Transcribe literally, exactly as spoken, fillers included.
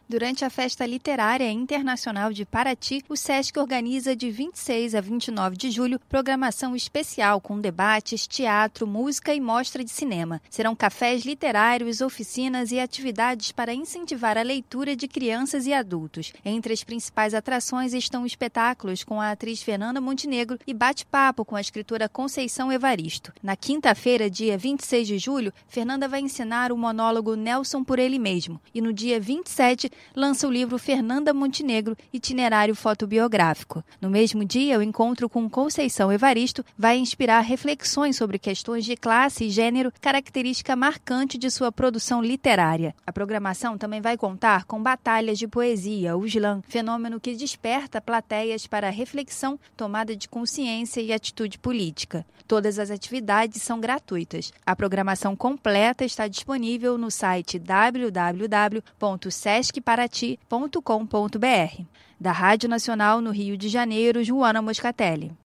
Durante a Festa Literária Internacional de Paraty, o Sesc organiza de vinte e seis a vinte e nove de julho programação especial com debates, teatro, música e mostra de cinema. Serão cafés literários, oficinas e atividades para incentivar a leitura de crianças e adultos. Entre as principais atrações estão espetáculos com a atriz Fernanda Montenegro e bate-papo com a escritora Conceição Evaristo. Na quinta-feira, dia vinte e seis de julho, Fernanda vai ensinar o monólogo Nelson por Ele Mesmo e no dia vinte e sete lança o livro Fernanda Montenegro, Itinerário Fotobiográfico. No mesmo dia, o encontro com Conceição Evaristo vai inspirar reflexões sobre questões de classe e gênero, característica marcante de sua produção literária. A programação também vai contar com batalhas de poesia, o slam, fenômeno que desperta plateias para reflexão, tomada de consciência e atitude política. Todas as atividades são gratuitas. A programação completa está disponível no site w w w ponto sesc paraty ponto com ponto b r. Da Rádio Nacional no Rio de Janeiro, Joana Moscatelli.